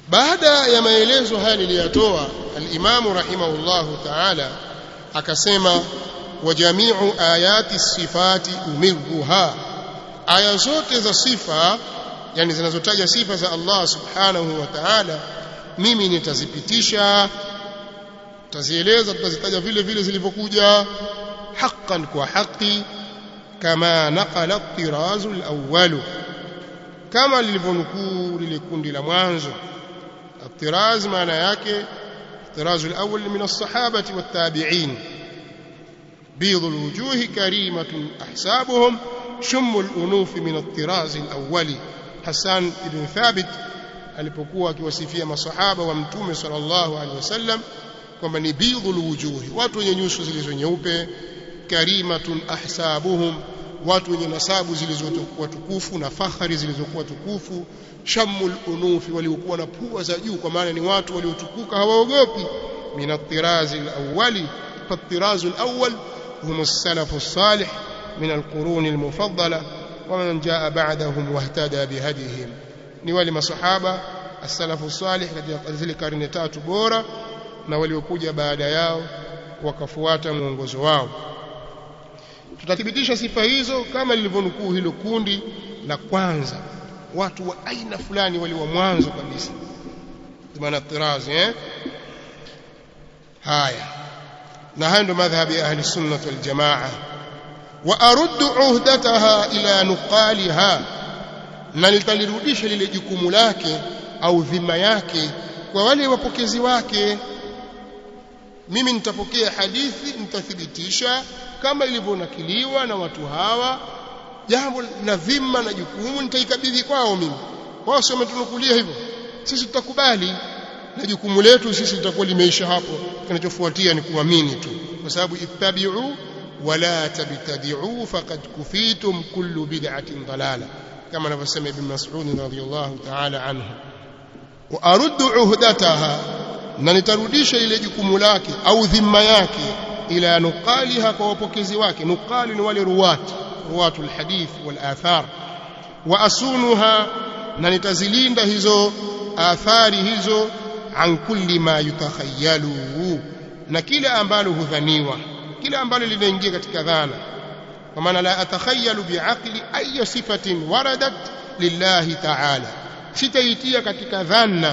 baada ya maelezo haya niliyotoa al-Imam rahimahullahu ta'ala akasema wa jami'u ayati sifati umirruha, aya zote za sifa yani zinazotaja sifa za Allah subhanahu wa ta'ala mimi nitazipitisha, tazieleza, tutazitaja vile vile zilivyokuja haqqan kwa haki, kama naqala at-Tiraz al-awwal, kama lilivyonukuu lile kundi la mwanzo. At-Tiraz maana yake الطراز الأول من الصحابة والتابعين بيض الوجوه كريمة أحسابهم شم الأنوف من الطراز الأول. حسان بن ثابت alipokuwa akiwasifia masahaba wa mtume sallallahu alaihi wasallam kwamba ni bidhul wujuhi, watu wenye nyuso zilizo nyeupe, karimatun ahsabuhum, watu wenye nasabu zilizokuwa tukufu na fakhari zilizokuwa tukufu, shammul unufi, waliokuwa na pua za juu, kwa maana ni watu waliotukuka hawaogopi. min at-tiraz al-awwali, fa-at-tiraz al-awwal hum as-salaf as-salih min al-qurun al-mufaddala wa man jaa ba'dahum wahtada bihadihim, ni wale masahaba as-salaf as-salih katika zile karne tatu bora na waliokuja baada yao wakafuata mwongozo wao. Tutathibitisha sifa hizo kama lilivyonukuu hilo kundi la kwanza, watu wa aina fulani wali wa mwanzo kabisa, maana Tiraz haya. Na hayo ndio madhhabi ya ahli sunnah wal jamaa. Wa aruddu uhdataha ila nuqaliha, na nitalirudisha lile jukumu lake au dhima yake kwa wale wapokezi wake. Mimi nitapokea hadithi, nitathibitisha kama ilivyonakiliwa na watu hawa, jambo la dhima na jukumu nitaikabidhi kwao mimi. Wao sio wametunukulia hivyo, sisi tutakubali na jukumu letu sisi litakuwa limeisha hapo. Kinachofuatia ni kuamini tu, kwa sababu ittabi'u wala tabtadi'u faqad kufitum kullu bid'atin dalala, kama anavyosema Ibn Mas'ud radhiyallahu ta'ala anhu. Wa aruddu uhdataha, na nitarudisha ile jukumu lake au dhima yake ila nuqaliha, kwa wapokezi wake. Nuqali ni wale ruwatul hadith wal athar. Wa asunuha, na nitazilinda hizo athari hizo, an kulli ma yutakhayyalu, na kila ambalo hudhaniwa, kila ambalo linaingia katika dhana. Kwa maana la atakhayyalu bi'aqli ay sifatin waradat lillahi ta'ala, sitaitia katika dhana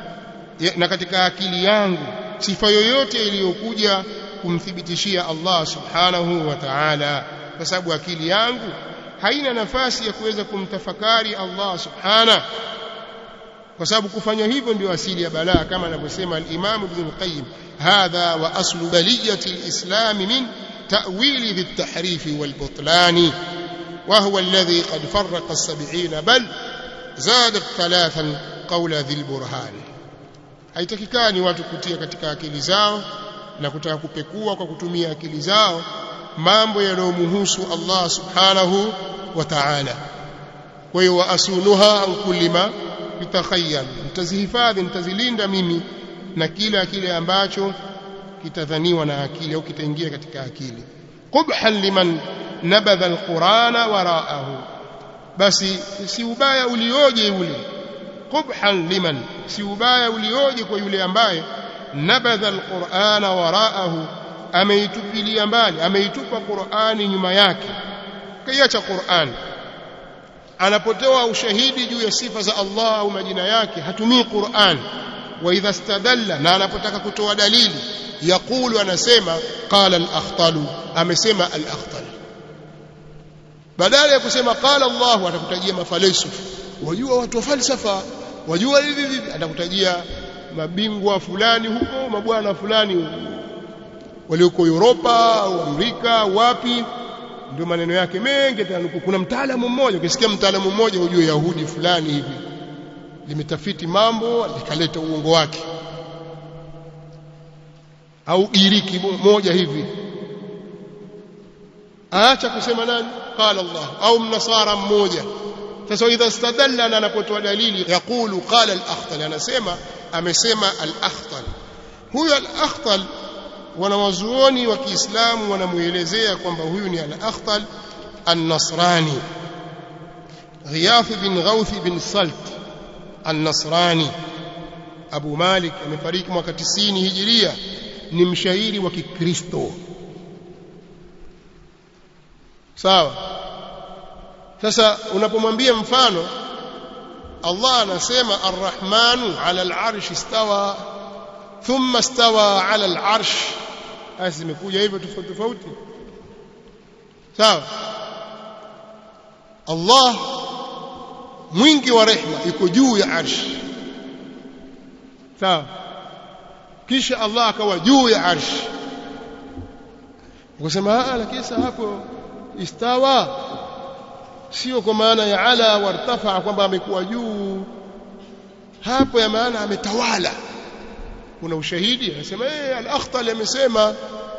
na katika akili yangu sifa yoyote iliyokuja kumthibitishia Allah subhanahu wa ta'ala, kwa sababu akili yangu haina nafasi ya kuweza kumtafakari Allah subhanahu, kwa sababu kufanya hivyo ndio asili ya balaa, kama anavyosema al-Imam Ibn al-Qayyim, hadha wa aslu baliyati al-islam min ta'wili bit-tahrif wal-butlan, wa huwa alladhi qad farraqa as-sab'ina bal zada thalathan qawla dhil burhan. Haitakikani watu kutia katika akili zao na kutaka kupekua kwa kutumia akili zao mambo yanayomhusu Allah subhanahu wa ta'ala. Kwa hiyo wa asunuha an kulli ma bitakhayyal, nitazihifadhi, nitazilinda mimi na kile ambacho kitadhaniwa na akili au kitaingia katika akili. Qubhan liman nabadha alqur'ana wara'ahu, basi si ubaya ulioje ule. Qubhan liman, si ubaya ulioje kwa yule ambaye nabadha alqur'ana wara'ahu, ameitupilia mbali, ameitupa Qur'ani nyuma yake, kaiacha Qur'ani. Anapotoa ushahidi juu ya sifa za Allah au majina yake hatumii Qur'an. Wa idha istadalla, na anapotaka kutoa dalili, yaqulu, anasema qala al-Akhtal, amesema al-Akhtal. Badala ya kusema qala Allah, atakutajia mafalsafa, wajua watu wa falsafa, wajua hivi, atakutajia mabingwa fulani huko, mabwana fulani walioko Europa au Amerika wapi, ndio maneno yake mengi. Kuna mtaalamu mmoja, ukisikia mtaalamu mmoja ujue Yahudi fulani hivi limetafiti mambo likaleta uongo wake, au Giriki moja hivi. Aacha kusema nani qala Allah, au mnasara mmoja. Sasa idha istadalla, na anapotoa dalili, yaqulu qala al-Akhtal, anasema amesema al-Akhtal. Huyo al-Akhtal wanawazuoni wa Kiislamu wanamuelezea kwamba huyu ni al-Akhtal an-Nasrani, Ghiyath bin Ghawth bin Salt an-Nasrani. Abu Malik amefariki mwaka 90 Hijiria, ni mshairi wa Kikristo. Sawa. Sasa unapomwambia mfano Allah anasema Ar-Rahmanu 'ala al-'arsh istawa thumma istawa 'ala al-'arsh, azimekuja hivyo tofauti tofauti. Sawa. Allah mwingi wa rehema yuko juu ya arsh. Sawa. Kisha Allah akawa juu ya arsh. Ukasema lakini hapo istawa sio kwa maana ya ala wartafa kwamba amekuwa juu, hapo ya maana ametawala. Kuna ushahidi anasema al-Akhtal amesema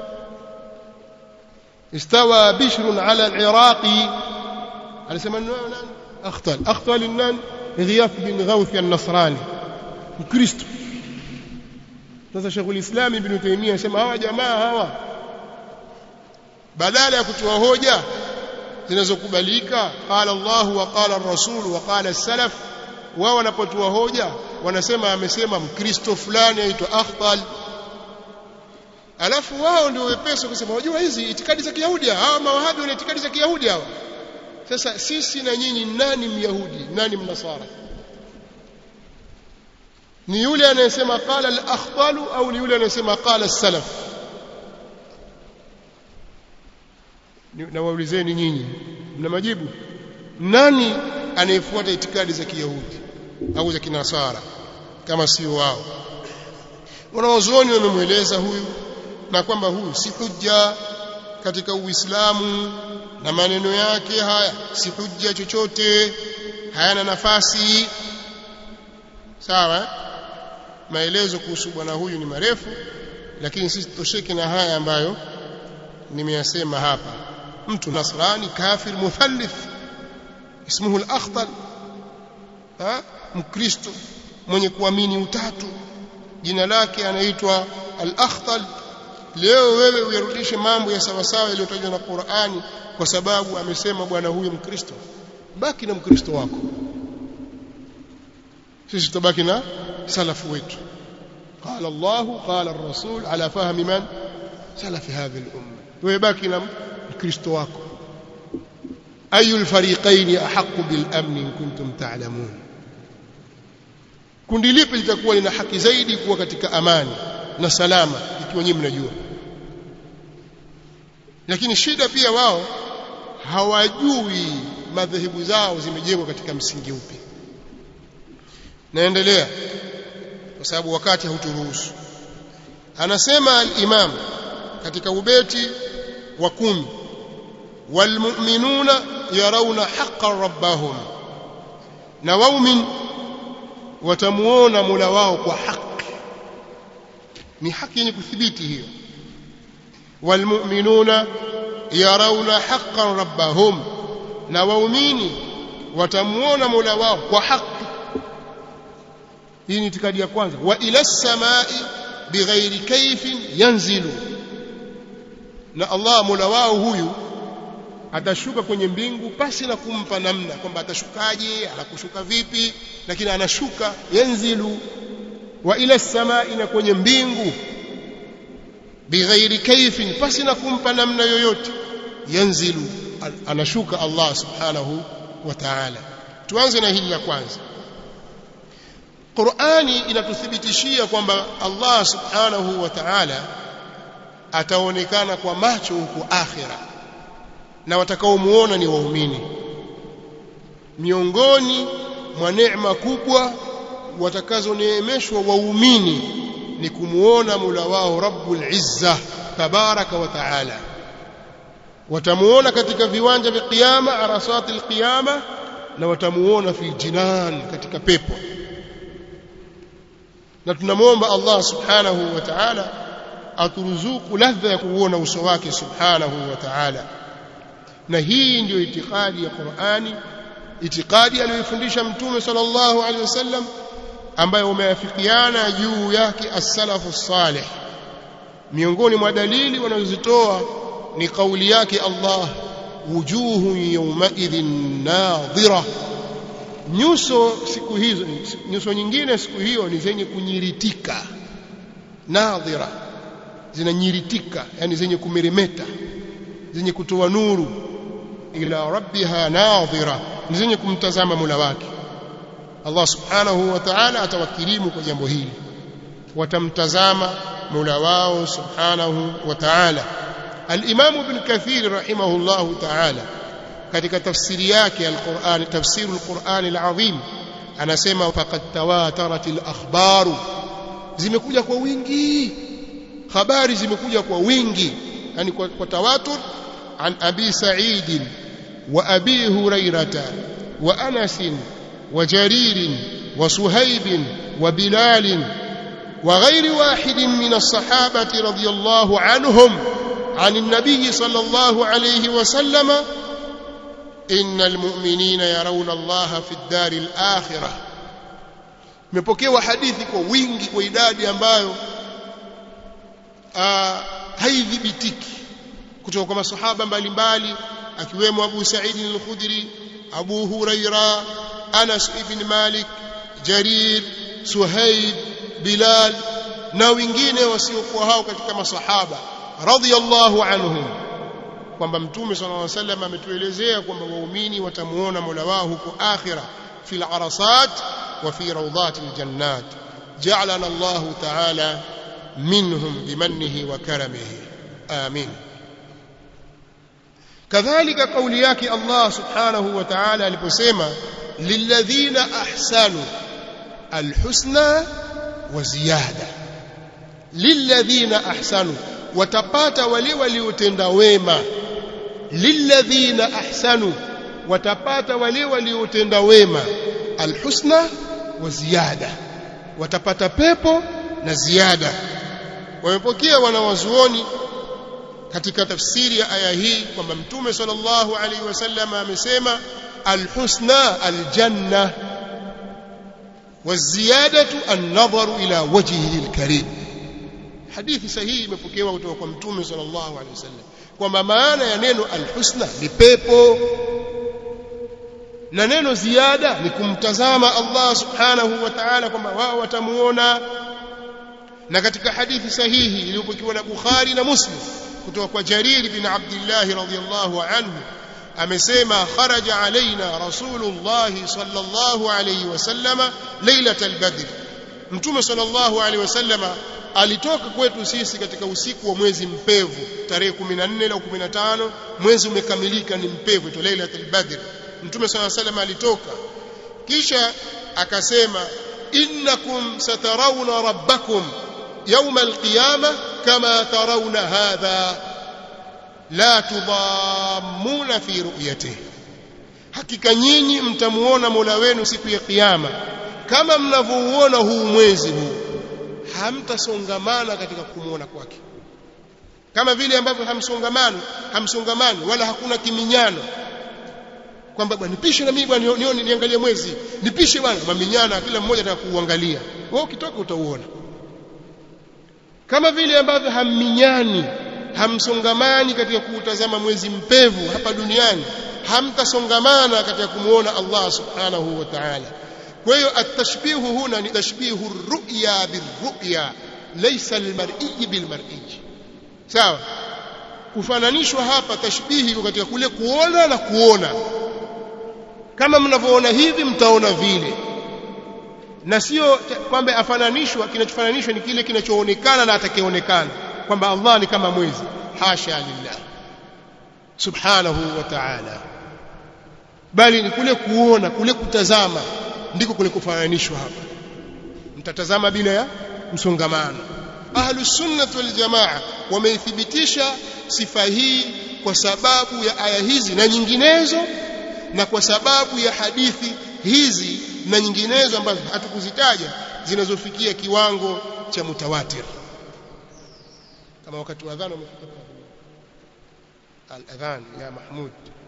istawa Bishr ala al-Iraqi, anasema nani Akhtal nani Ghiyath bin Ghawth an-Nasrani Mkristo. Sasa Sheikhul Islam Ibn Taymiyyah anasema hawa jamaa hawa badala ya kutoa hoja zinazokubalika qala Allah wa qala ar-rasul wa qala as-salaf, wao wanapotoa hoja wanasema amesema Mkristo fulani aitwa Akhtal, alafu wao ndio wepesi kusema wajua hizi itikadi za Kiyahudi, hawa mawahabi wana itikadi za Kiyahudi hawa. Sasa sisi na nyinyi nani Myahudi nani Mnasara? Ni yule anayesema qala al-Akhtal au ni yule anayesema qala as-salaf? Na waulizeni nyinyi, mna majibu? Nani anayefuata itikadi za Kiyahudi au za Kinasara kama sio wao? Wanawazuoni wamemweleza huyu na kwamba huyu si hujja katika Uislamu, na maneno yake haya si hujja chochote, hayana nafasi. Sawa. Maelezo kuhusu bwana huyu ni marefu, lakini sisi tutosheke na haya ambayo nimeyasema hapa. Mtu Nasrani kafir muthallith ismuhu al-Akhtal, Mkristo mwenye kuamini utatu, jina lake anaitwa al-Akhtal. Leo wewe uyarudishe mambo ya sawa sawa yaliyotajwa na Qur'ani kwa sababu amesema bwana huyu Mkristo, baki na Mkristo wako, sisi tutabaki na salafu wetu. قال الله قال الرسول على فهم من سلف هذه الأمة، ويباكي na Mkristo wako. أي الفريقين أحق بالأمن إن كنتم تعلمون، kundi lipi litakuwa lina haki zaidi kuwa katika amani na salama ikiwa nyinyi mnajua? Lakini shida pia wao hawajui madhehebu zao zimejengwa katika msingi upi. Naendelea kwa sababu wakati hauturuhusu. Anasema al-Imam katika ubeti wa 10, walmu'minuna yarawna haqqan rabbahum, na waumin watamuona Mola wao kwa haki. Ni haki yenye kuthibiti hiyo. Walmu'minuna yarawna haqqan rabbahum, na waumini watamuona Mola wao kwa haki. Hii ni itikadi ya kwanza. Wa ila as-samai bighairi kayfin yanzilu, na Allah Mola wao huyu atashuka kwenye mbingu pasi na kumpa namna kwamba atashukaje, anakushuka vipi, lakini anashuka. Yanzilu wa ila as-samai, na kwenye mbingu, bighairi kayfin, pasi na kumpa namna yoyote. Yanzilu, anashuka Allah subhanahu wa ta'ala. Tuanze na hili la kwanza. Qur'ani inatuthibitishia kwamba Allah subhanahu wa ta'ala ataonekana kwa macho huko akhira, na watakaomuona ni waumini. Miongoni mwa neema kubwa watakazoneemeshwa waumini ni kumuona Mola wao Rabbul Izza tabaraka wa ta'ala. Watamuona katika viwanja vya kiyama, arasatil qiyama, na watamuona fi jinan, katika pepo. Na tunamuomba Allah subhanahu wa ta'ala aturuzuku ladha ya kuona uso wake subhanahu wa ta'ala. Na hii ndio itikadi ya Qur'ani, itikadi aliyofundisha Mtume sallallahu alaihi wasallam, ambayo umeafikiana juu yake as-salafu salih. Miongoni mwa dalili wanazozitoa ni kauli yake Allah, wujuhu yawma idhin nadhira nyuso siku hizo, nyuso nyingine siku hiyo ni zenye kunyiritika, nadhira, zinanyiritika, yani zenye kumeremeta, zenye kutoa nuru, ila rabbiha nadhira, ni zenye kumtazama Mola wake. Allah subhanahu wa ta'ala atawakirimu kwa jambo hili, watamtazama Mola wao subhanahu wa ta'ala. Al-Imam Ibn Kathir rahimahullahu ta'ala katika tafsiri yake al-Qur'an, tafsir al-Qur'an al-Azim, anasema faqad tawatarat al-akhbar, zimekuja kwa wingi habari, zimekuja kwa wingi, yani kwa tawatur, an Abi Sa'id wa Abi Hurairah wa Anas wa Jarir wa Suhaib wa Bilal wa ghairi wahid min as-sahabati radiyallahu anhum عن النبي صلى الله عليه وسلم إن المؤمنين يرون الله في الدار الآخرة. mepokewa hadithi kwa wingi, kwa idadi ambayo haidhibitiki, kutoka kwa masahaba mbalimbali akiwemo Abu Sa'id al-Khudri, Abu Huraira, Anas ibn Malik, Jarir, Suhaib, Bilal na wengine wasiokuwa hao katika masahaba radhiyallahu anhum, kwamba Mtume sallallahu alaihi wasallam ametuelezea kwamba waumini watamuona Mola wao huko akhira, fil arasat wa fi rawdatil jannat. Ja'alana Allahu ta'ala minhum bimannihi wa karamihi, amin. kadhalika kauli yake Allah subhanahu wa ta'ala aliposema lilladhina ahsanu alhusna wa ziyada, lilladhina ahsanu, watapata wale waliotenda wema, lilladhina ahsanu, watapata wale waliotenda wema, alhusna wa ziyada, watapata pepo na ziada. Wamepokea wanawazuoni katika tafsiri ya aya hii kwamba Mtume sallallahu alaihi wasallam amesema alhusna aljanna wa ziyadatu an-nadharu ila wajhihi alkarim. Hadithi sahihi imepokewa kutoka kwa Mtume sallallahu alaihi wasallam kwamba maana ya neno alhusna ni pepo na neno ziada ni kumtazama Allah subhanahu wa ta'ala, kwamba wao watamuona. Na katika hadithi sahihi iliyopokewa na Bukhari na Muslim kutoka kwa Jarir bin Abdullah radhiyallahu anhu amesema kharaja alaina Rasulullah sallallahu alayhi wasallam lailatul badr, Mtume sallallahu alayhi wasallam alitoka kwetu sisi katika usiku wa mwezi mpevu, tarehe 14 au 15, mwezi umekamilika ni mpevu, ito lailatul badr. Mtume sallallahu alayhi wasallam alitoka kisha akasema innakum satarawna rabbakum يوم القيامة كما ترون هذا لا تضامون في رؤيته, hakika nyinyi mtamuona Mola wenu siku ya kiyama kama mnavyoona huu mwezi huu, hamtasongamana katika kumuona kwake, kama vile ambavyo hamsongamani wala hakuna kiminyano, kwamba bwana nipishe na mimi bwana niangalie mwezi, nipishe bwana, maminyana kila mmoja atakuangalia wewe, ukitoka utauona. Kama vile ambavyo hamminyani, hamsongamani katika kutazama mwezi mpevu hapa duniani, hamtasongamana katika kumuona Allah subhanahu wa ta'ala. Kwa hiyo at-tashbihu huna ni tashbihu ar-ru'ya bil-ru'ya laysa al-mar'i bil-mar'i. Sawa, kufananishwa hapa tashbihi katika kule kuona na kuona, kama mnavyoona hivi mtaona vile, na sio kwamba afananishwa, kinachofananishwa ni kile kinachoonekana na atakayeonekana, kwamba Allah ni kama mwezi. Hasha lillah subhanahu wa ta'ala, bali ni kule kuona, kule kutazama ndiko kule kufananishwa hapa. Mtatazama bila ya msongamano. Ahlus sunnah wal jamaa wameithibitisha sifa hii kwa sababu ya aya hizi na nyinginezo, na kwa sababu ya hadithi hizi na nyinginezo ambazo hatukuzitaja zinazofikia kiwango cha mutawatir, kama wakati wa adhan umefika al-adhan ya Mahmud.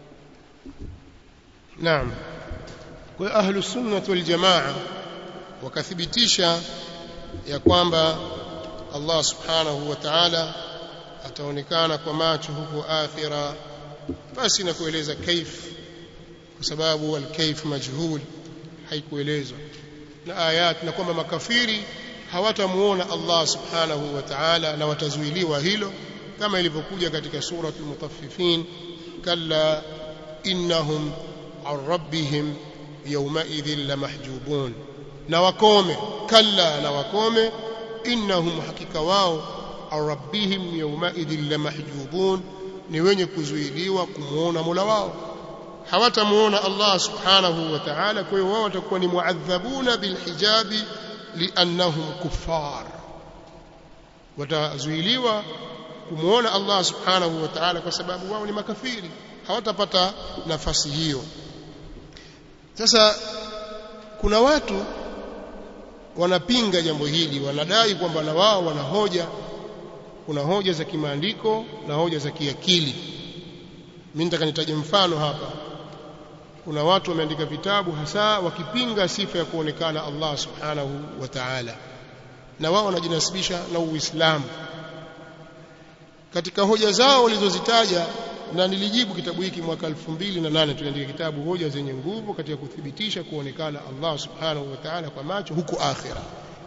Naam, kwa ahlu sunnah wal jamaa wakathibitisha ya kwamba Allah subhanahu wa ta'ala ataonekana kwa macho huko akhira, basi na kueleza kaif, kwa sababu al-kaif majhul haikuelezwa na ayat, na kwamba makafiri hawatamuona Allah subhanahu wa ta'ala na watazuiliwa hilo, kama ilivyokuja katika sura al-Mutaffifin, kalla innahum an rabbihim yawmaidhin lamahjubun, na wakome, kalla, na wakome, innahum, hakika wao, an rabbihim yawmaidhin lamahjubun, ni wenye kuzuiliwa kumuona Mola wao, hawatamuona Allah subhanahu wa ta'ala. Kwa hiyo wao watakuwa ni muadhabuna bilhijabi liannahum kuffar, watazuiliwa kumuona Allah subhanahu wa ta'ala kwa sababu wao ni makafiri, hawatapata nafasi hiyo. Sasa kuna watu wanapinga jambo hili, wanadai kwamba na wao wana hoja, kuna hoja za kimaandiko na hoja za kiakili. Mimi nataka nitaje mfano hapa. Kuna watu wameandika vitabu hasa wakipinga sifa ya kuonekana Allah subhanahu wa ta'ala, na wao wanajinasibisha na Uislamu. Katika hoja zao walizozitaja, na nilijibu kitabu hiki mwaka 2008, tuliandika kitabu hoja zenye nguvu katika kuthibitisha kuonekana Allah subhanahu wa ta'ala kwa macho huko akhira.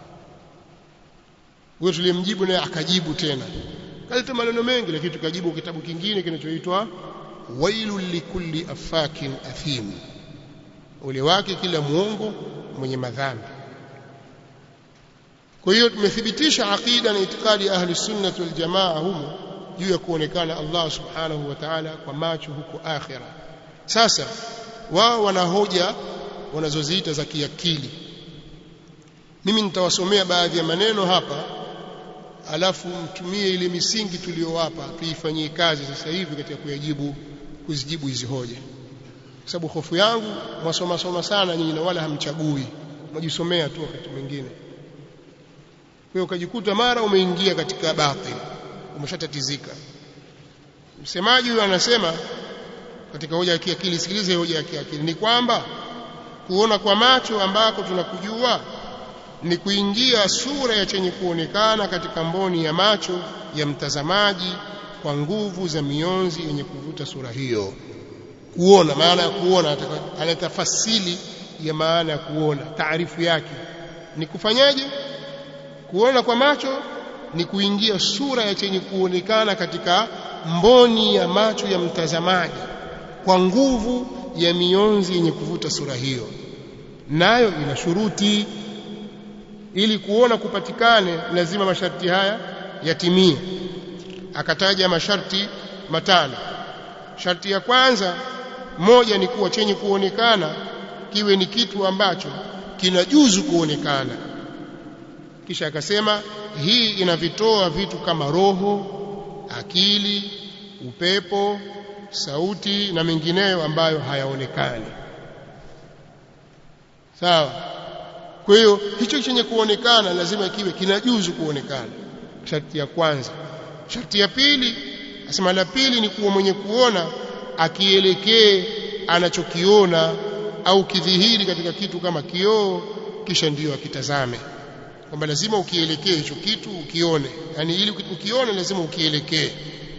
Wewe tulimjibu naye akajibu tena, kaleta maneno mengi, lakini tukajibu kitabu kingine kinachoitwa wailul likulli afakin athim, ule wake kila muongo mwenye madhambi. Kwa hiyo tumethibitisha aqida na itikadi ya ahli sunnah wal jamaa humo juu ya kuonekana Allah subhanahu wa ta'ala kwa macho huko akhira. Sasa wao wana hoja wanazoziita za kiakili. Mimi nitawasomea baadhi ya maneno hapa, alafu mtumie ile misingi tuliyowapa tuifanyie kazi sasa hivi katika kuzijibu hizi hoja, kwa sababu hofu yangu mwasoma sana nyinyi na wala hamchagui, mjisomea tu wakati mwingine. Kwa hiyo ukajikuta mara umeingia katika batil, umeshatatizika. Msemaji huyu anasema katika hoja ya kiakili, sikilize hoja ya kiakili, ni kwamba kuona kwa macho ambako tunakujua ni kuingia sura ya chenye kuonekana katika mboni ya macho ya mtazamaji kwa nguvu za mionzi yenye kuvuta sura hiyo. Kuona, maana ya kuona, anatafasili ya maana ya kuona, taarifu yake ni kufanyaje? Kuona kwa macho ni kuingia sura ya chenye kuonekana katika mboni ya macho ya mtazamaji kwa nguvu ya mionzi yenye kuvuta sura hiyo, nayo ina shuruti. Ili kuona kupatikane lazima masharti haya yatimie. Akataja masharti matano. Sharti ya kwanza, moja, ni kuwa chenye kuonekana kiwe ni kitu ambacho kinajuzu kuonekana. Kisha akasema hii inavitoa vitu kama roho, akili, upepo, sauti na mengineyo ambayo hayaonekani. Sawa? Kwa hiyo hicho chenye kuonekana lazima kiwe kinajuzu kuonekana. Sharti ya kwanza. Sharti ya pili, asema la pili ni kuwa mwenye kuona akielekee anachokiona au kidhihiri katika kitu kama kioo, kisha ndiyo akitazame. Kwamba lazima ukielekee hicho kitu ukione, yani ili ukione lazima ukielekee,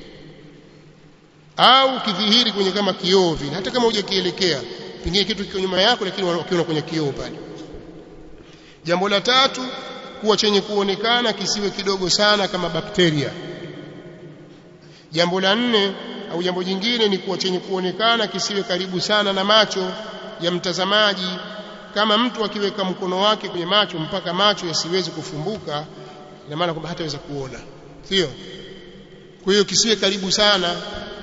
au kidhihiri kwenye kama kioo vile, hata kama hujakielekea, pengine kitu kiko nyuma yako lakini unakiona kwenye kioo pale. Jambo la tatu, kuwa chenye kuonekana kisiwe kidogo sana kama bakteria. Jambo la nne au jambo jingine ni kuwa chenye kuonekana kisiwe karibu sana na macho ya mtazamaji. Kama mtu akiweka mkono wake kwenye macho mpaka macho yasiwezi kufumbuka, ina maana kwamba hataweza kuona, sio? Kwa hiyo kisiwe karibu sana,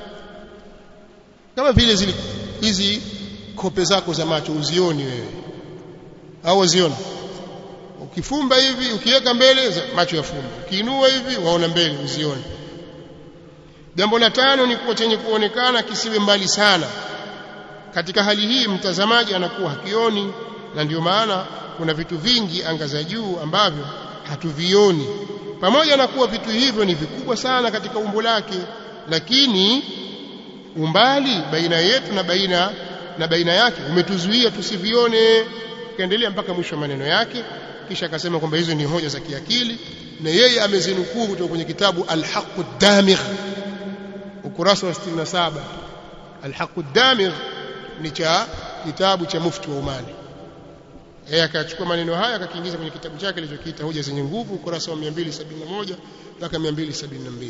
kama vile hizi kope zako za macho uzioni wewe au uziona. Ukifumba hivi, ukiweka mbele macho yafumba, ukiinua hivi waona mbele uzione. Jambo la tano ni kuwa chenye kuonekana kisiwe mbali sana. Katika hali hii mtazamaji anakuwa hakioni, na ndio maana kuna vitu vingi anga za juu ambavyo hatuvioni, pamoja na kuwa vitu hivyo ni vikubwa sana katika umbo lake, lakini umbali baina yetu na baina yake umetuzuia tusivione. Kaendelea mpaka mwisho wa maneno yake, kisha akasema kwamba hizo ni hoja za kiakili, na yeye amezinukuu kutoka kwenye kitabu Al-Haqq Ad-Damigh ukurasa wa 67. Al-Haqq Ad-Damigh ni cha kitabu cha mufti wa Omani. akachukua maneno haya akakiingiza kwenye kitabu chake alichokiita Hoja zenye Nguvu, ukurasa wa 271 mpaka 272.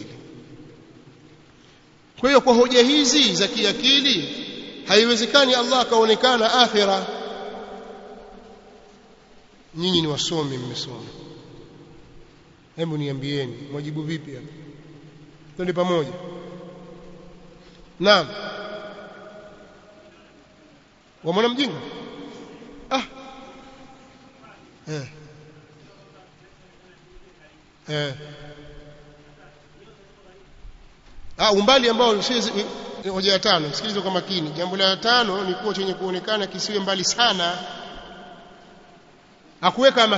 Kwa hiyo kwa hoja hizi za kiakili haiwezekani Allah akaonekana akhira. Nyinyi ni wasomi, mmesoma, hebu niambieni mwajibu vipi hapa? Twende pamoja. Naam, wa mwana mjinga umbali ambao hoja ya 5. Sikiliza kwa makini. Jambo la 5 ni kuwa chenye kuonekana kisiwe mbali sana. Hakuweka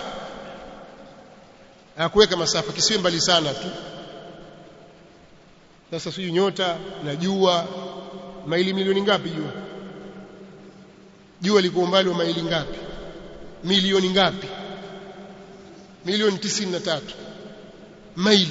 masafa, kisiwe mbali sana tu. Sasa sio nyota na jua, maili milioni ngapi jua? Jua liko umbali wa maili ngapi? Milioni ngapi? Milioni 93 maili.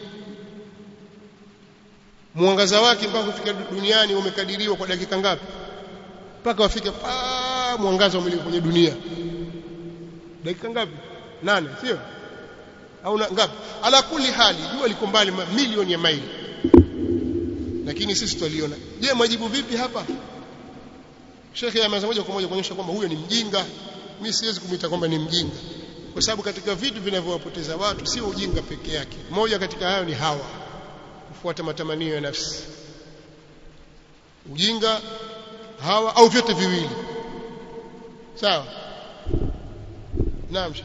Mwangaza wake mpaka kufika duniani umekadiriwa kwa dakika ngapi? Mpaka wafike mwangaza umiliki kwenye dunia dakika ngapi? 8, sio? Au ngapi? Ala kuli hali jua liko mbali milioni ya maili, lakini sisi tuliona. Je, majibu vipi hapa? Shekhe ameanza moja kwa moja kuonyesha kwamba huyo ni mjinga. Mimi siwezi kumuita kwamba ni mjinga, kwa sababu katika vitu vinavyowapoteza watu sio ujinga peke yake. Moja katika hayo ni hawa, kufuata matamanio ya nafsi. Ujinga, hawa, au vyote viwili. Sawa? Naam.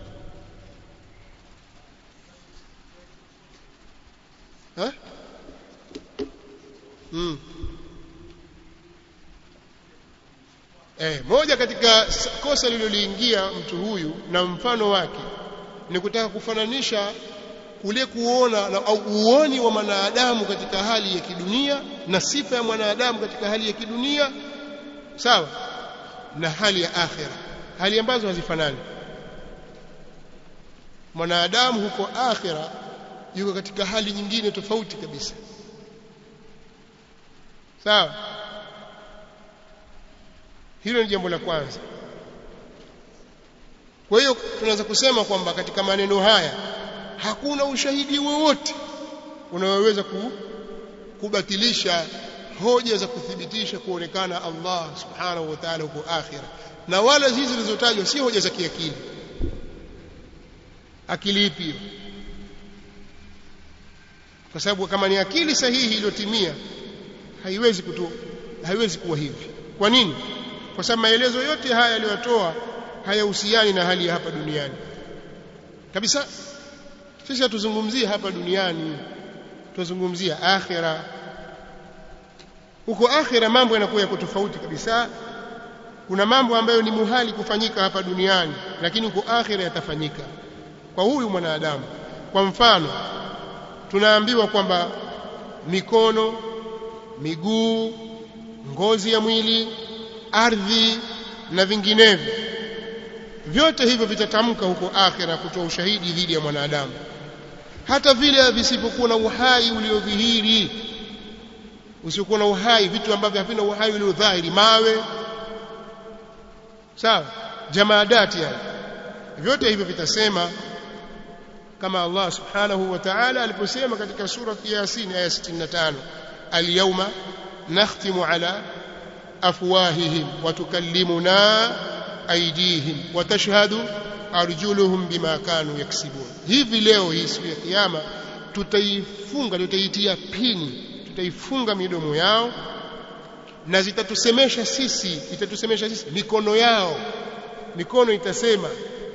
Moja katika kosa lililoliingia mtu huyu na mfano wake ni kutaka kufananisha kule kuona au uoni wa mwanadamu katika hali ya kidunia na sifa ya mwanadamu katika hali ya kidunia, sawa, na hali ya akhira, hali ambazo hazifanani. Mwanadamu huko akhira yuko katika hali nyingine tofauti kabisa, sawa. Hilo ni jambo la kwanza. Kwa hiyo tunaweza kusema kwamba katika maneno haya hakuna ushahidi wowote unaoweza kubatilisha hoja za kuthibitisha kuonekana Allah subhanahu wa ta'ala huko akhira, na wala hizi zilizotajwa si hoja za kiakili. Akili ipi? Kwa sababu kama ni akili sahihi iliyotimia haiwezi kuwa hivi. Kwa nini? Kwa sababu maelezo yote haya aliyotoa hayahusiani na hali ya hapa duniani kabisa. Sisi hatuzungumzia hapa duniani, tuzungumzia akhira. Huko akhira mambo yanakuwa yako tofauti kabisa. Kuna mambo ambayo ni muhali kufanyika hapa duniani, lakini huko akhira yatafanyika kwa huyu mwanadamu. Kwa mfano, tunaambiwa kwamba mikono, miguu, ngozi ya mwili, ardhi na vinginevyo, vyote hivyo vitatamka huko akhira kutoa ushahidi dhidi ya mwanadamu. Hata vile visipokuwa na uhai uliodhihiri, usiokuwa na uhai, vitu ambavyo havina uhai uliodhahiri, mawe, sawa, jamaadati, vyote hivyo vitasema, kama Allah subhanahu wa ta'ala aliposema katika sura Yasin aya 65, al-yawma nakhtimu ala afwahihim wa tukallimuna aydihim wa tashhadu arjuluhum bima kanu yaksibun. Hivi leo hii siku ya kiyama tutaitia pini, tutaifunga midomo yao na itatusemesha sisi mikono yao. Mikono itasema,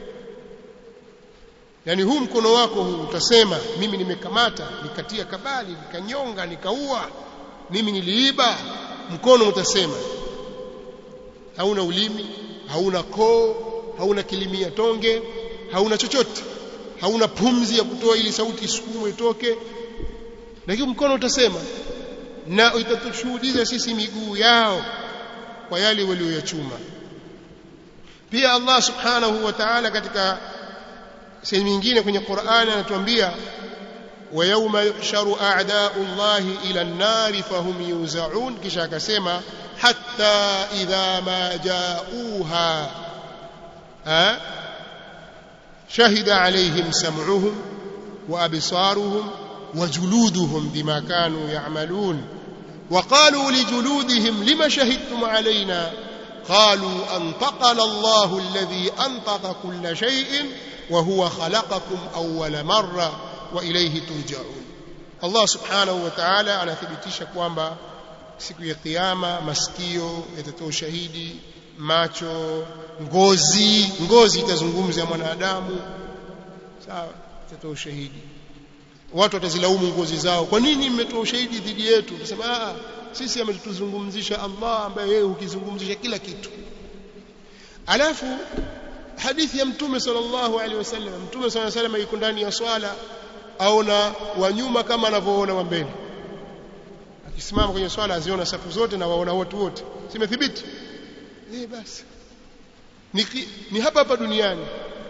yani huu mkono wako huu utasema, mimi nimekamata, nikatia kabali, nikanyonga, nikaua, mimi niliiba. Mkono utasema. Hauna ulimi, hauna koo, hauna kilimia tonge, hauna chochote, hauna pumzi ya kutoa ili sauti isukumwe itoke, lakini mkono utasema. Na itatushuhudia sisi miguu yao kwa yale walioyachuma. Pia Allah subhanahu wa ta'ala katika sehemu nyingine kwenye Qur'ani anatuambia, wa yawma yuhsharu a'da'u Allahi ila an-nari fahum yuza'un, kisha akasema hatta idha ma ja'uha شهد عليهم سمعهم وأبصارهم وجلودهم بما كانوا يعملون وقالوا لجلودهم لما شهدتم علينا قالوا أنطقنا الله الذي أنطق كل شيء وهو خلقكم أول مرة وإليه ترجعون. Allah subhanahu wa ta'ala anathibitisha kwamba siku ya kiyama masikio yatatoa ushahidi, macho, ngozi itazungumza mwanadamu, sawa, itatoa ushahidi. Watu watazilaumu ngozi zao, kwa nini mmetoa ushahidi dhidi yetu? Tusema sisi ametuzungumzisha Allah ambaye yeye hukizungumzisha kila kitu. Alafu hadithi ya Mtume sallallahu alaihi wasallam, Mtume sallallahu alaihi wasallam yuko ndani ya swala, aona wa nyuma kama anavyoona wa mbele. Akisimama kwenye swala aziona safu zote na waona watu wote. Simethibiti? Basi. Ni hapa hapa duniani.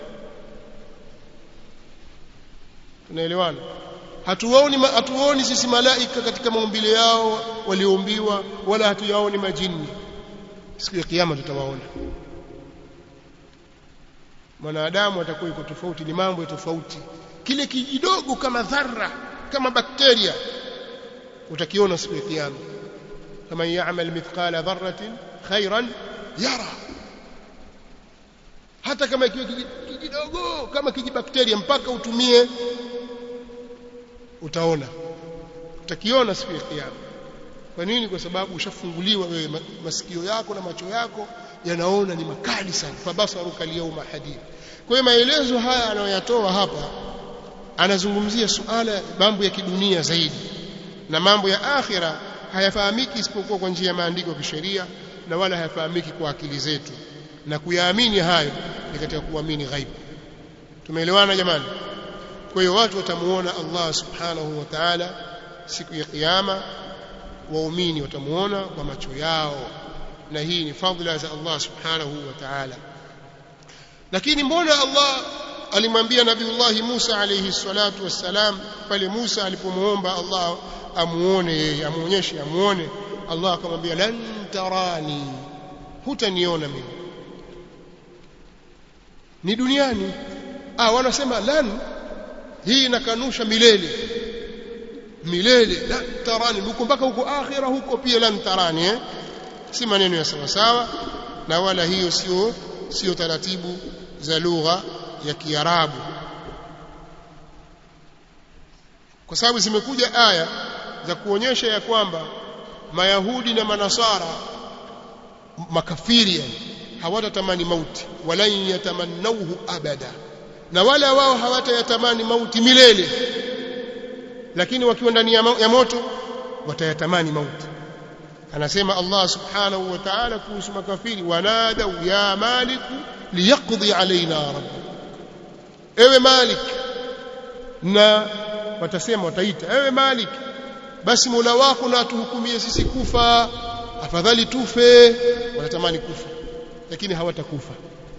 Tunaelewana? Hatuoni sisi malaika katika maumbile yao walioumbiwa, wala hatuyaoni majini. Siku ya kiyama tutawaona. Mwanadamu atakuwa yuko tofauti, ni mambo tofauti. Kile kijidogo kama dharra, kama bakteria, utakiona siku ya kiyama. Kama ya'mal mithqala dharratin khairan yara. Hata kama ikiwa kijidogo kama kijibakteria, mpaka utumie utaona, utakiona siku ya kiyama. Kwa nini? Kwa sababu ushafunguliwa wewe, masikio yako na macho yako yanaona ni makali sana. Fabasaruka al-yawma hadid. Kwa hiyo maelezo haya anayoyatoa hapa, anazungumzia suala mambo ya kidunia zaidi, na mambo ya akhira hayafahamiki isipokuwa kwa njia ya maandiko ya kisheria, na wala hayafahamiki kwa akili zetu, na kuyaamini hayo ni katika kuamini ghaibu. Tumeelewana jamani? Kwa hiyo watu watamuona Allah subhanahu wa ta'ala siku ya kiyama, waumini watamuona kwa macho yao, na hii ni fadhila za Allah subhanahu wa ta'ala. Lakini mbona Allah alimwambia Nabiiullah Musa alayhi salatu wassalam, pale Musa alipomuomba Allah amuone yeye, amuonyeshe amuone, Allah akamwambia lan tarani, hutaniona mimi. Ni duniani. Wanasema lan hii inakanusha milele. Lan tarani, huko mpaka huko akhira huko pia lan tarani, si maneno ya sawa sawa, na wala hiyo sio taratibu za lugha ya Kiarabu, kwa sababu zimekuja aya za kuonyesha ya kwamba Mayahudi na Manasara, makafiri, hawatatamani mauti, walan yatamannauhu abada, na wala wao hawatayatamani mauti milele, lakini wakiwa ndani ya moto watayatamani mauti. Anasema Allah subhanahu wa ta'ala kuhusu makafiri, wanadau ya malik liyaqdi alaina rabbuk, ewe Malik, na watasema, wataita, ewe Malik, basi Mola wako na atuhukumie sisi kufa, afadhali tufe. Wanatamani kufa lakini hawatakufa.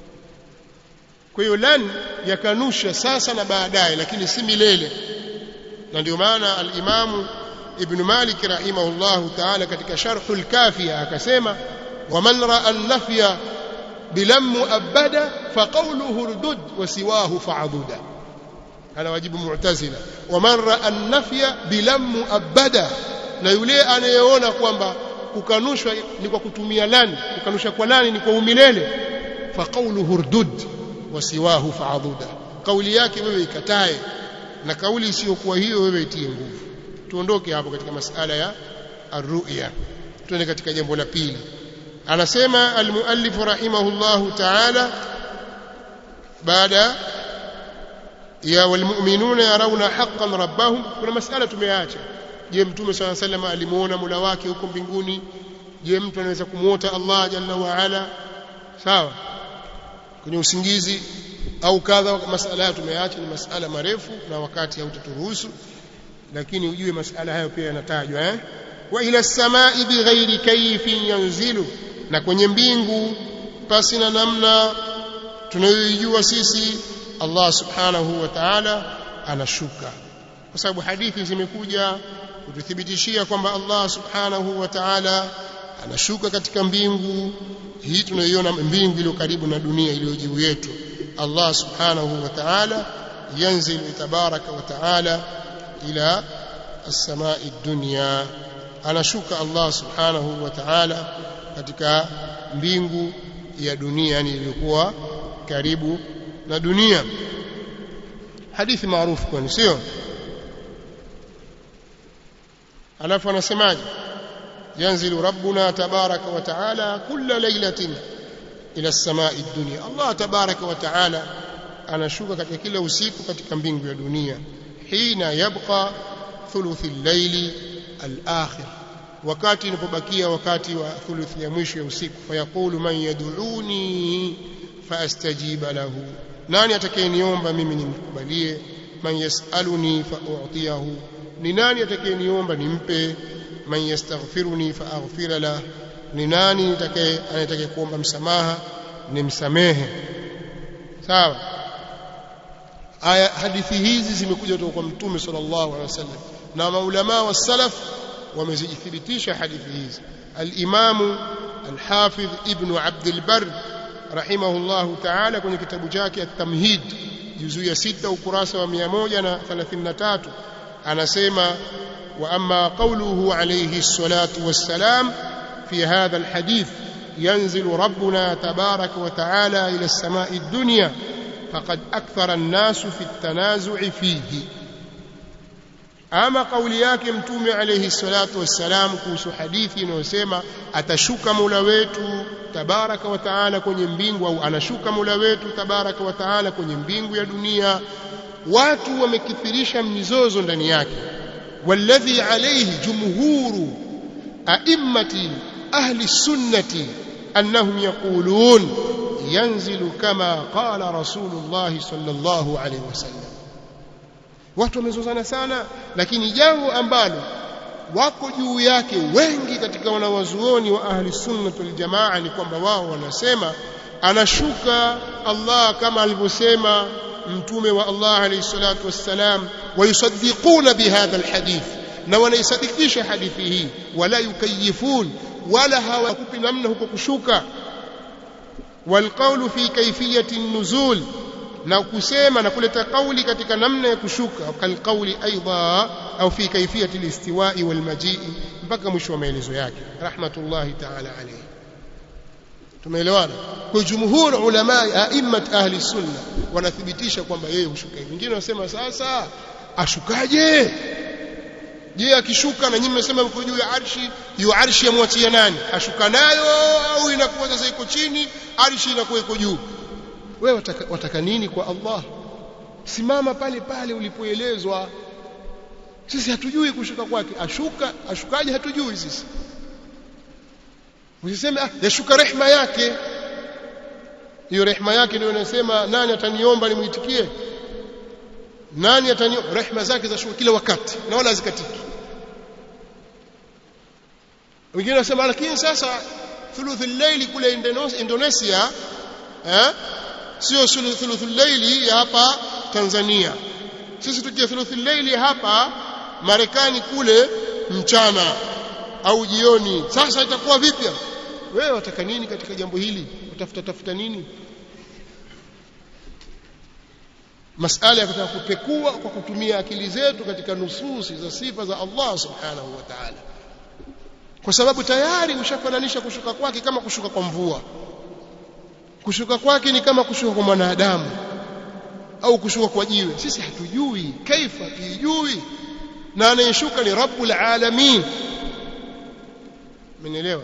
Kwa hiyo lan yakanusha sasa na baadaye, lakini si milele. Na ndio maana al-Imam Ibn Malik rahimahullahu ta'ala katika Sharhul Kafiya akasema, waman ra'a an-nafya bilam mu'abbada faqawluhu urdud wa siwahu fa'aduda. Ana wajibu Mu'tazila, waman ra'a an-nafya bilam mu'abbada, na yule anayeona kwamba kukanushwa ni kwa kutumia lan, kukanusha kwa lan ni kwa umilele, faqawluhu urdud wa siwahu fa'aduda, kauli yake wewe ikatae, na kauli isiyokuwa hiyo wewe itie nguvu. Tuondoke hapo katika masala ya ar-ru'ya, tuende katika jambo la pili. Anasema al-muallif rahimahullahu ta'ala, baada ya walmu'minuna yarawna haqqan rabbahum, kuna masala tumeacha. Je, Mtume swalla sallam alimuona Mola wake huko mbinguni? Je, mtu anaweza kumuota Allah jalla wa ala sawa kwenye usingizi au kadha? Masala tumeacha, ni masala marefu na wakati hautaturuhusu, lakini ujue masala hayo pia yanatajwa. Wa ila as-samaa'i bighairi kayfin yanzilu, na kwenye mbingu pasi na namna tunayojua sisi Allah subhanahu wa ta'ala anashuka, kwa sababu hadithi zimekuja kututhibitishia kwamba Allah subhanahu wa ta'ala anashuka katika mbingu hii tunaiona mbingu iliyo karibu na dunia iliyo juu yetu. Allah subhanahu wa ta'ala yanzilu tabaraka wa ta'ala ila as-samaa'i ad-dunya, anashuka Allah subhanahu wa ta'ala katika mbingu ya dunia, yani iliyokuwa karibu na dunia. Hadithi maarufu kwani sio? alafu anasemaje? yanzilu rabbuna tabaraka wa ta'ala kulla laylatin ila as-samaa'i ad-dunya. Allah tabaraka wa ta'ala anashuka katika kila usiku katika mbingu ya dunia. hina yabqa thuluth al-layli al-akhir, wakati inapobakia wakati wa thuluthi ya mwisho ya usiku. fayaqulu man yad'uni faastajiba lahu, nani atakayeniomba mimi nimkubalie. man yasaluni fa'utiyahu, ni nani atakayeniomba nimpe. man yastaghfiruni faaghfir lahu, ni nani anataka kuomba msamaha nimsamehe. sawa. aya hadithi hizi zimekuja kutoka kwa Mtume sallallahu alaihi wasallam na maulama wa salaf wamezithibitisha hadithi hizi. al-Imam al-Hafidh Ibn Abd al-Barr rahimahullahu ta'ala kwenye kitabu chake at-Tamhid juzu ya 6 ukurasa wa 133 anasema wa amma qawluhu alayhi salatu wassalam fi hadha al-hadith yanzilu rabbuna tabaraka wa ta'ala ila as-sama'i ad-dunya faqad akthara an-nasu fi at-tanazu'i fihi. ama kauli yake Mtume alayhi salatu wassalam kuhusu hadithi inayosema atashuka Mola wetu tabaraka wa taala kwenye mbingu, au anashuka Mola wetu tabaraka wa taala kwenye mbingu ya dunia, watu wamekithirisha mizozo ndani yake. walladhi alayhi jumhuru a'immati ahli sunnati annahum yaqulun yanzilu kama qala rasulullah sallallahu alayhi wasallam. Watu wamezozana sana, lakini jambo ambalo wako juu yake wengi katika wanawazuoni wa ahli sunna wal jamaa ni kwamba wao wanasema anashuka Allah kama alivyosema mtume wa Allah alayhi salatu wassalam, wayusaddiquna bihadha alhadith, na wanaisadikisha hadithi hii, wala yukayifun, wala hawakupi namna huko kushuka. walqawlu fi kayfiyati an-nuzul, na kusema na kuleta kauli katika namna ya kushuka, kalqauli aidha au fi kayfiyati al-istiwa'i wal maji'i, mpaka mwisho wa maelezo yake rahmatullahi ta'ala alayhi. tumeelewana? Kwa jumhur ulama a'immat ahli sunna wanathibitisha kwamba yeye hushuka. wengine wanasema sasa ashukaje? je, akishuka na nyinyi mmesema mko juu ya arshi, hiyo arshi yamwachia nani? ashuka nayo au inakuwa sasa iko chini, arshi inakuwa iko juu? wewe wataka nini kwa Allah? Simama pale pale ulipoelezwa. Sisi hatujui kushuka kwake. Ashukaje hatujui sisi. Usiseme yashuka rehema yake. Hiyo rehema yake ndio inasema nani ataniomba nimuitikie? Nani ataniomba? Rehema zake zashuka kila wakati na wala zikatiki. Wengine wanasema lakini sasa thuluthul layli kule Indonesia sio thuluthul layli ya hapa Tanzania. Sisi tukia thuluthul layli hapa Marekani kule mchana au jioni. Sasa itakuwa vipi? Wewe wataka nini katika jambo hili? Utafuta nini? Masala ya kutaka kupekua kwa kutumia akili zetu katika nususi za sifa za Allah subhanahu wa ta'ala, kwa sababu tayari ushafananisha kushuka kwake kama kushuka kwa mvua. Kushuka kwake ni kama kushuka kwa mwanadamu au kushuka kwa jiwe. Sisi hatujui kaifa, tujui, na anayeshuka ni Rabbul Alamin. Mmenielewa?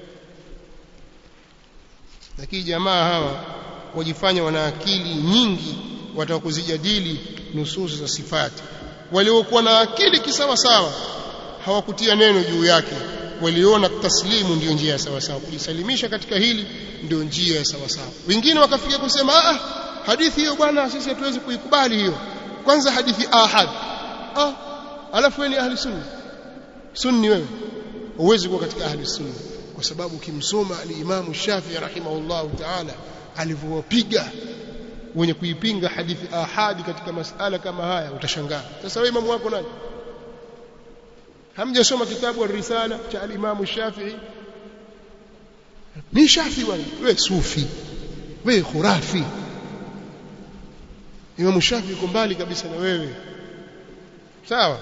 Lakini jamaa hawa wajifanya wana akili nyingi, wataka kuzijadili nususu za sifati. Waliokuwa na akili kisawa sawa hawakutia neno juu yake, waliona taslimu ndio njia ya sawa sawa, kujisalimisha katika hili ndio njia ya sawa sawa. Wengine wakafikia kusema hadithi hiyo bwana sisi hatuwezi kuikubali hiyo. Kwanza hadithi ahad. Alafu wewe ni ahli sunni wewe huwezi kuwa katika ahli sunna, kwa sababu ukimsoma al-Imam Shafi'i rahimahullah ta'ala alivyopiga wenye kuipinga hadithi ahadi katika masala kama haya utashangaa. Sasa wewe imamu wako nani? Hamjasoma kitabu ar-Risala cha al-Imam Shafi'i Mimi Shafi bwana, wewe sufi, wewe khurafi. Imam Shafi yuko mbali kabisa na wewe. Sawa?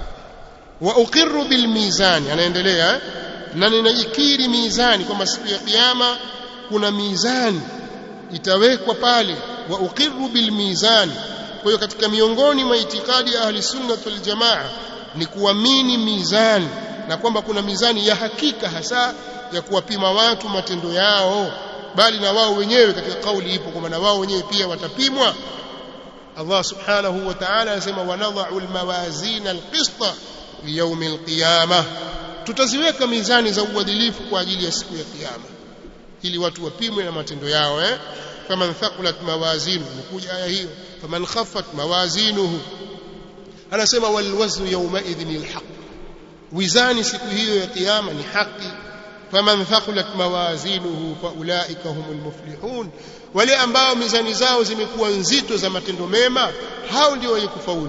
Wa uqirru bil mizani, anaendelea na ninaikiri mizani kwamba siku ya kiyama kuna mizani itawekwa pale. Wa uqirru bil mizani. Kwa hiyo katika miongoni mwa itikadi ya ahli sunna wal jamaa ni kuamini mizani, na kwamba kuna mizani ya hakika hasa ya kuwapima watu matendo yao, bali na wao wenyewe katika kauli ipo kwamba na wao wenyewe pia watapimwa. Allah subhanahu wa ta'ala anasema wanadha'u almawazin alqista liyawm alqiyamah, tutaziweka mizani za uadilifu kwa ajili ya siku ya kiyama ili watu wapimwe na matendo yao. Faman thaqulat mawazinuhu, nikuja aya hiyo, faman khaffat mawazinuhu, anasema wal waznu yawma idhin alhaq, wizani siku hiyo ya kiyama ni haki. Faman thaqulat mawazinuhu faulaika humul muflihun, wale ambao mizani zao zimekuwa nzito za matendo mema, hao ndio wenye kufaulu.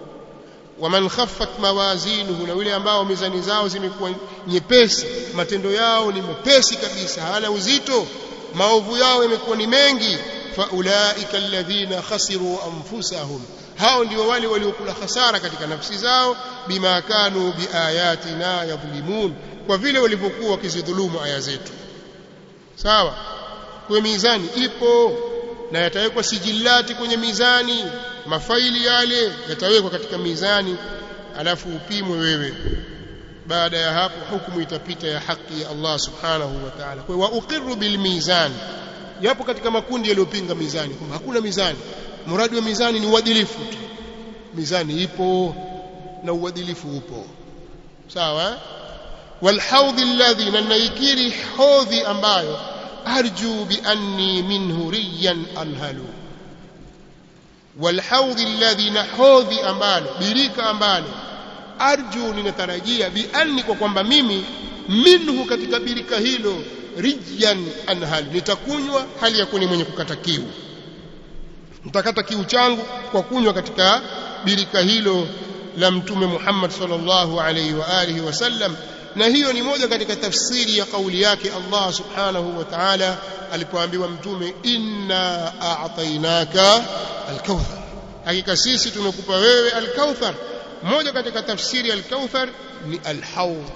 Waman khaffat mawazinuhu, na wale ambao mizani zao zimekuwa nyepesi, matendo yao ni mepesi kabisa, hana uzito, maovu yao yamekuwa ni mengi, faulaika alladhina khasiru anfusahum, hao ndio wale waliokula hasara katika nafsi zao, bima kanu biayatina yadhlimun, kwa vile walivyokuwa wakizidhulumu aya zetu. Sawa? Kwa mizani ipo na yatawekwa sijilati kwenye mizani, mafaili yale yatawekwa katika mizani, alafu upimwe wewe. Baada ya hapo hukumu itapita ya haki ya Allah subhanahu wa ta'ala. Kwa hiyo uqirru bil mizan, yapo katika makundi yaliyopinga mizani kwamba hakuna mizani, muradi wa mizani ni uadilifu tu. Mizani ipo na uadilifu upo. Sawa? Wal hawdhi alladhi, na naikiri hodhi ambayo arju bi anni minhu riyan anhalu. Wal hawdhi alladhi, na hodhi ambalo, birika ambalo, arju, ninatarajia, bi anni, kwa kwamba mimi, minhu, katika birika hilo, riyan anhal, nitakunywa hali ya kuni mwenye kukata kiu. Nitakata kiu changu kwa kunywa katika birika hilo la Mtume Muhammad sallallahu alayhi wa alihi wasallam. Na hiyo ni moja katika tafsiri ya kauli yake Allah subhanahu wa ta'ala alipoambiwa Mtume, inna a'tainaka al-kauthar, hakika sisi tumekupa wewe al-kauthar. Moja katika tafsiri al-kauthar ni al-hawd,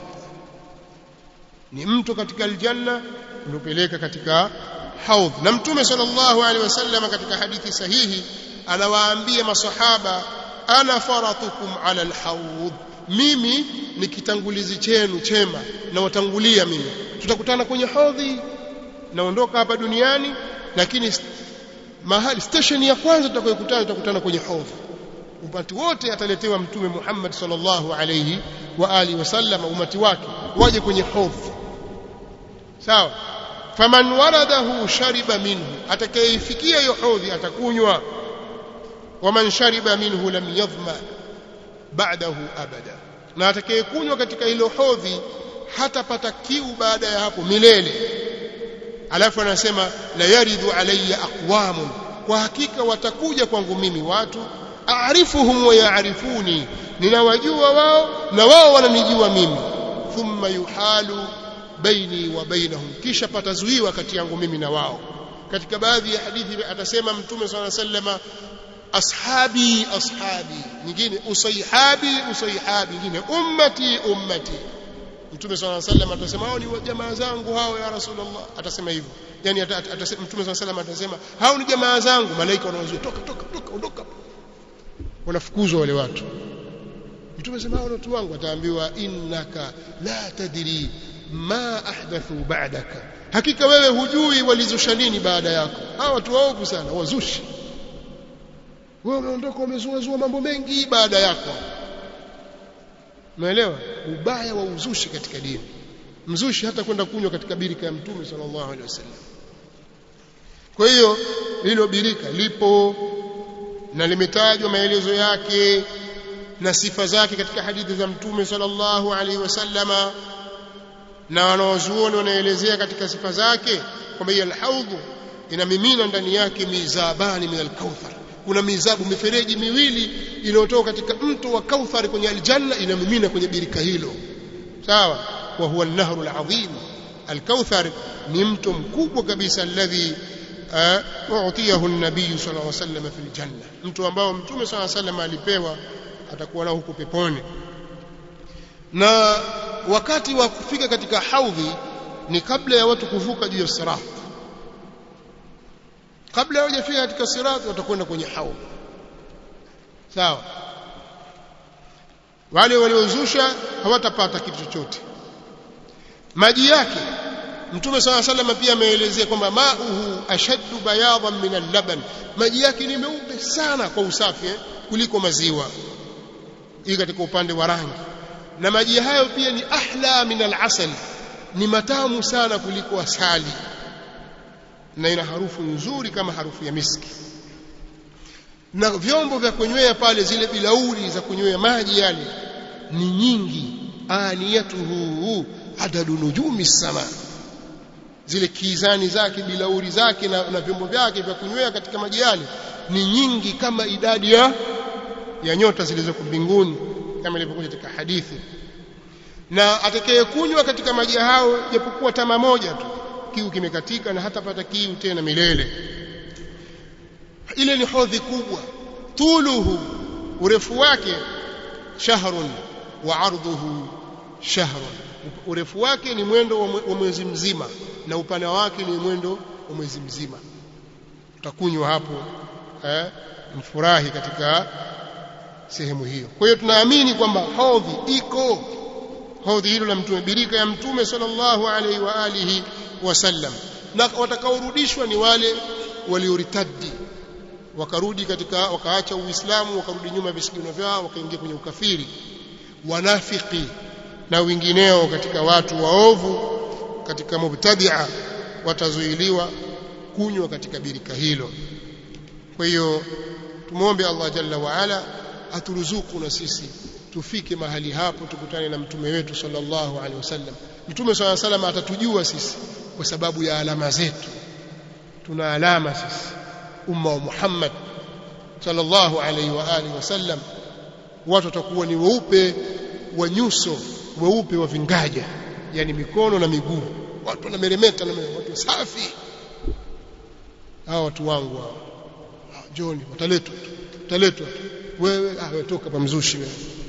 ni mto katika aljanna uliopeleka katika hawd. Na Mtume sallallahu alaihi wasallam katika hadithi sahihi anawaambia masahaba, ana faratukum ala al-hawd, mimi ni kitangulizi chenu chema na watangulia mimi. Tutakutana kwenye hodhi, naondoka hapa duniani, lakini mahali station ya kwanza tutakutana kwenye hodhi. Umati wote ataletewa Mtume Muhammad sallallahu alayhi wa alihi wasallam, umati wake waje kwenye hodhi. Sawa? Faman waradahu shariba minhu, atakayefikia hiyo hodhi atakunywa. Waman shariba minhu lam yadhma ba'dahu abada, na atakayekunywa katika hilo hodhi hatapata kiu baada ya hapo milele. Alafu anasema la yaridhu alayya aqwamun, kwa hakika watakuja kwangu mimi watu, aarifuhum wa yaarifuni, ninawajua wao na wao wananijua mimi. Thumma yuhalu baini wa bainahum, kisha patazuiwa kati yangu mimi na wao. Katika baadhi ya hadithi atasema Mtume sallallahu alayhi wasallam, ashabi ashabi, nyingine usayhabi usayhabi, nyingine ummati ummati. Mtume sallallahu alayhi wasallam atasema hao ni jamaa zangu hao ya Rasulullah, atasema hivyo. Yani atasema Mtume sallallahu alayhi wasallam atasema hao ni jamaa zangu, malaika wanawazuia, toka ondoka, wanafukuzwa wale watu. Mtume anasema hao ni watu wangu, ataambiwa innaka la tadri ma ahdathu ba'daka, hakika wewe hujui walizusha nini baada yako. Hao watu waovu sana, wazushi. Wewe umeondoka umezua mambo mengi baada yako. Umeelewa ubaya wa uzushi katika dini? Mzushi hata kwenda kunywa katika birika ya Mtume sallallahu alaihi wasallam. Kwa hiyo hilo birika lipo na limetajwa maelezo yake na sifa zake katika hadithi za Mtume sallallahu alaihi wasallama, na wanawazuoni wanaelezea katika sifa zake kwamba hii al-hawd inamimina ndani yake mizabani min al-kauthar. Kuna mizabu, mifereji miwili inayotoka katika mto wa Kauthar kwenye aljanna, inamimina kwenye birika hilo. Sawa? Wa huwa an-nahru al-azim Al-Kauthar ni mto mkubwa kabisa alladhi u'tiyahu an-nabiy sallallahu alayhi wasallam fil janna, mtu ambao mtume sallallahu alayhi wasallam alipewa atakuwa nao huko peponi. Na wakati wa kufika katika haudhi ni kabla ya watu kuvuka juu ya sirat. Kabla hawajafika katika sirat watakwenda kwenye haudhi. Sawa? Wale waliozusha hawatapata kitu chochote. Maji yake Mtume SAW sallam pia ameelezea kwamba mauhu ashaddu bayadan min al-laban, maji yake ni meupe sana kwa usafi kuliko maziwa. Hii katika upande wa rangi. Na maji hayo pia ni ahla min al-asal, ni matamu sana kuliko asali, na ina harufu nzuri kama harufu ya miski. Na vyombo vya kunywea pale, zile bilauri za kunywea maji yale ni nyingi, aniyatuhu adadu nujumi sama, zile kizani zake, bilauri zake na vyombo vyake vya kunywea katika maji yale ni nyingi kama idadi ya nyota zilizoko mbinguni, kama ilivyokuja katika hadithi. Na atakayekunywa katika maji hao japokuwa tama moja tu, kiu kimekatika na hatapata kiu tena milele. Ile ni hodhi kubwa. Tuluhu, urefu wake shahrun wa ardhuhu shahrun, urefu wake ni mwendo wa mwezi mzima na upana wake ni mwendo wa mwezi mzima. Utakunywa hapo mfurahi katika sehemu hiyo. Kwa hiyo tunaamini kwamba hodhi iko, hodhi hilo la mtume, birika ya mtume sallallahu alaihi wa alihi wasallam. Na watakaorudishwa ni wale walioritadi, wakarudi wakaacha Uislamu, wakarudi nyuma visigino vyao, wakaingia kwenye ukafiri, wanafiki na wengineo katika watu waovu, katika mubtadi'a, watazuiliwa kunywa katika birika hilo. Kwa hiyo tumuombe Allah jalla wa ala aturuzuku na sisi tufike mahali hapo, tukutane na mtume wetu sallallahu alaihi wasallam. Mtume sallallahu alaihi wasallam atatujua sisi kwa sababu ya alama zetu. Tuna alama sisi umma wa Muhammad sallallahu alaihi wa alihi wasallam. Watu watakuwa ni weupe wa nyuso, weupe wa vingaja, yani mikono na miguu, watu wanameremeta na watu safi. Hao watu wangu hao, John, wataletwa wewe toka pa mzushi wewe.